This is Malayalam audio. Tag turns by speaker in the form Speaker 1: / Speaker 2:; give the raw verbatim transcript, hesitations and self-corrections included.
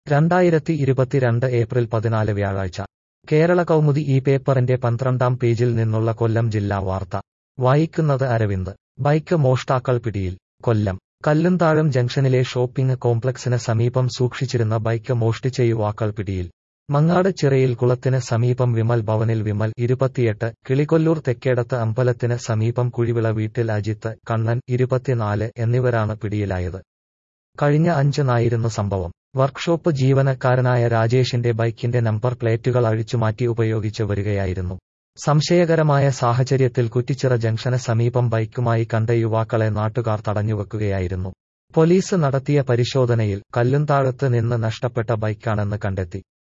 Speaker 1: രണ്ടായിരത്തി ഇരുപത്തിരണ്ട് ഏപ്രിൽ പതിനാല് വ്യാഴാഴ്ച കേരള കൗമുദി ഈ പേപ്പറിന്റെ പന്ത്രണ്ടാം പേജിൽ നിന്നുള്ള കൊല്ലം ജില്ലാ വാർത്ത വായിക്കുന്നത് അരവിന്ദ്. ബൈക്ക് മോഷ്ടാക്കൾ പിടിയിൽ. കൊല്ലം കല്ലുംതാഴം ജംഗ്ഷനിലെ ഷോപ്പിംഗ് കോംപ്ലക്സിന് സമീപം സൂക്ഷിച്ചിരുന്ന ബൈക്ക് മോഷ്ടിച്ച യുവാക്കൾ പിടിയിൽ. മങ്ങാട് ചിറയിൽ കുളത്തിന് സമീപം വിമൽ ഭവനിൽ വിമൽ ഇരുപത്തിയെട്ട്, കിളികൊല്ലൂർ തെക്കേടത്ത് അമ്പലത്തിന് സമീപം കുഴിവിള വീട്ടിൽ അജിത്ത്, കണ്ണൻ ഇരുപത്തിനാല് എന്നിവരാണ് പിടിയിലായത്. കഴിഞ്ഞ അഞ്ചിനായിരുന്നു സംഭവം. വർക്ക്ഷോപ്പ് ജീവനക്കാരനായ രാജേഷിന്റെ ബൈക്കിന്റെ നമ്പർ പ്ലേറ്റുകൾ അഴിച്ചുമാറ്റി ഉപയോഗിച്ച് വരികയായിരുന്നു. സംശയകരമായ സാഹചര്യത്തിൽ കുറ്റിച്ചിറ ജംഗ്ഷന് സമീപം ബൈക്കുമായി കണ്ട യുവാക്കളെ നാട്ടുകാർ തടഞ്ഞുവെക്കുകയായിരുന്നു. പോലീസ് നടത്തിയ പരിശോധനയിൽ കല്ലുംതാഴത്ത് നിന്ന് നഷ്ടപ്പെട്ട ബൈക്കാണെന്ന് കണ്ടെത്തി.